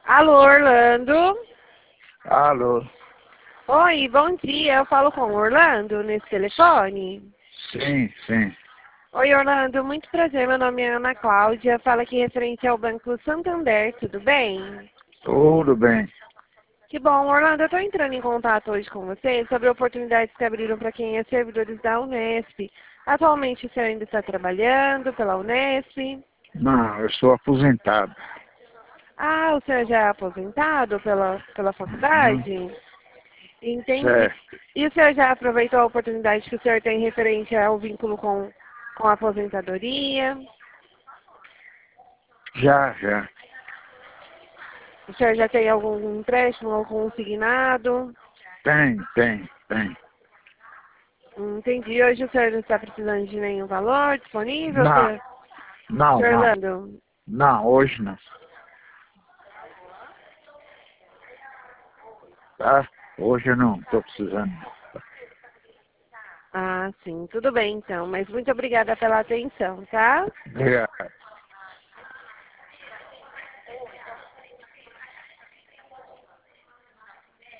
Alô, Orlando? Alô? Oi, bom dia. Eu falo com o Orlando nesse telefone? Sim, sim. Oi, Orlando. Muito prazer. Meu nome é Ana Cláudia. Fala aqui referente ao Banco Santander. Tudo bem? Tudo bem. Que bom, Orlando. Eu estou entrando em contato hoje com você sobre oportunidades que abriram para quem é servidores da Unesp. Atualmente o senhor ainda está trabalhando pela Unesp? Não, eu sou aposentado. Ah, o senhor já é aposentado pela Uhum. faculdade? Entendi. Certo. E o senhor já aproveitou a oportunidade que o senhor tem referente ao vínculo com a aposentadoria? Já, já. O senhor já tem algum empréstimo, algum consignado? Tem. Entendi. Hoje o senhor não está precisando de nenhum valor disponível, Não, senhor não, não. Orlando? Não, hoje não. Tá? Hoje eu não estou precisando. Ah, sim. Tudo bem, então. Mas muito obrigada pela atenção, tá? Obrigado.